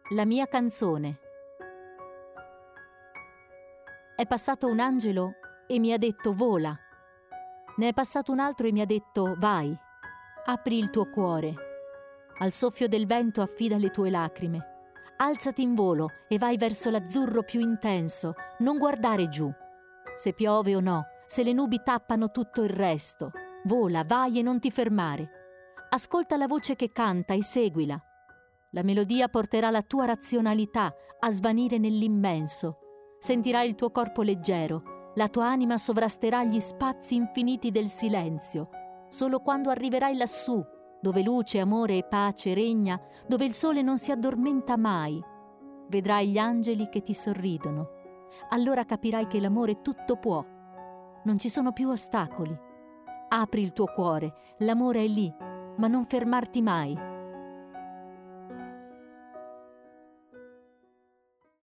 La mia canzone. È passato un angelo e mi ha detto vola. Ne è passato un altro e mi ha detto vai, apri il tuo cuore. Al soffio del vento affida le tue lacrime. Alzati in volo e vai verso l'azzurro più intenso, non guardare giù. Se piove o no, se le nubi tappano tutto il resto, vola, vai e non ti fermare. Ascolta la voce che canta e seguila. La melodia porterà la tua razionalità a svanire nell'immenso. Sentirai il tuo corpo leggero, la tua anima sovrasterà gli spazi infiniti del silenzio. Solo quando arriverai lassù, dove luce, amore e pace regna, dove il sole non si addormenta mai, vedrai gli angeli che ti sorridono. Allora capirai che l'amore tutto può. Non ci sono più ostacoli. Apri il tuo cuore, l'amore è lì, ma non fermarti mai.